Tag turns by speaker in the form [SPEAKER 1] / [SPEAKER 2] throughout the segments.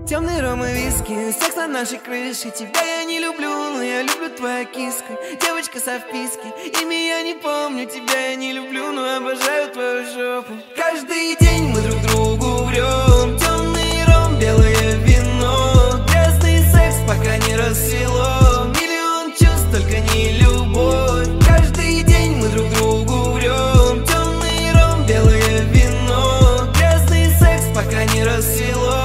[SPEAKER 1] Темный ром и виски, секс на нашей крыше. Тебя я не люблю, но я люблю твою киску. Девочка со вписки, имя я не помню. Тебя я не люблю, но обожаю твою жопу. Каждый день мы друг другу врем. Темный ром, белое вино. Грязный секс, пока не рассвело. Миллион чувств, только не любовь. Каждый день мы друг другу врем. Темный ром, белое вино. Грязный секс, пока не рассвело.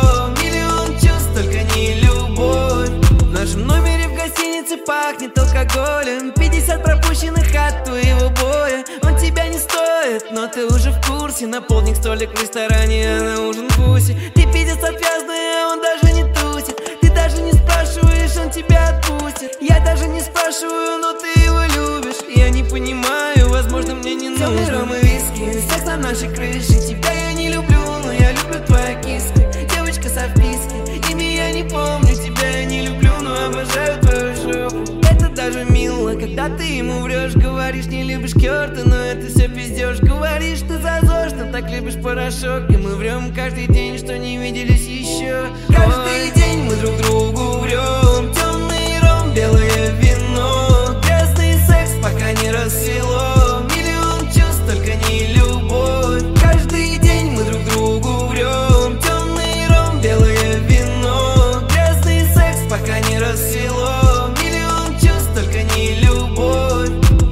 [SPEAKER 1] В нашем номере в гостинице пахнет алкоголем. 50 пропущенных от твоего боя. Он тебя не стоит, но ты уже в курсе. Наполник столик в ресторане, а на ужин пуси. Ты пиздец отвязный, а он даже не тусит. Ты даже не спрашиваешь, он тебя отпустит. Я даже не спрашиваю, но ты его любишь. Я не понимаю, возможно, мне не нужно. Темный ром и виски, секс на нашей крыше. Тебя я не люблю, но я люблю твою киску. Девочка со вписки, имя я не помню. Тебя я не люблю, но обожаю твою жопу. Это даже мило, когда ты ему врешь. Говоришь, не любишь Кёрта, но это все пиздешь. Говоришь, ты зазорно, так любишь порошок. И мы врем каждый день, что не виделись еще. Каждый день мы друг другу врем. Темный ром, белое вино. Грязный секс, пока не рассвело. Миллион чувств, только не любовь. Каждый день мы друг другу врем. Темный ром, белое вино. Грязный секс, пока не рассвело. Миллион чувств, только не любовь.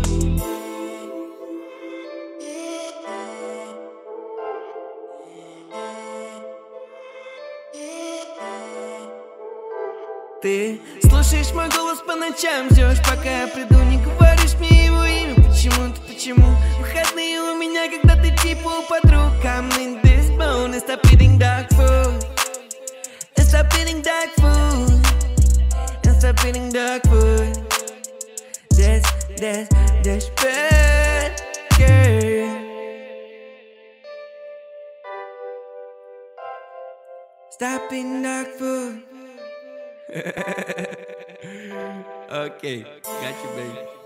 [SPEAKER 1] Ты слушаешь мой голос по ночам, ждешь, пока я приду, не говоришь мне его имя. Почему-то, почему? Выходные у меня, когда ты типа у подруг. I'm in this bone and stop eating dog food. And stop eating dog food. And stop eating dog food. That's bad, girl. Stop eating dog food. Okay, got you, baby.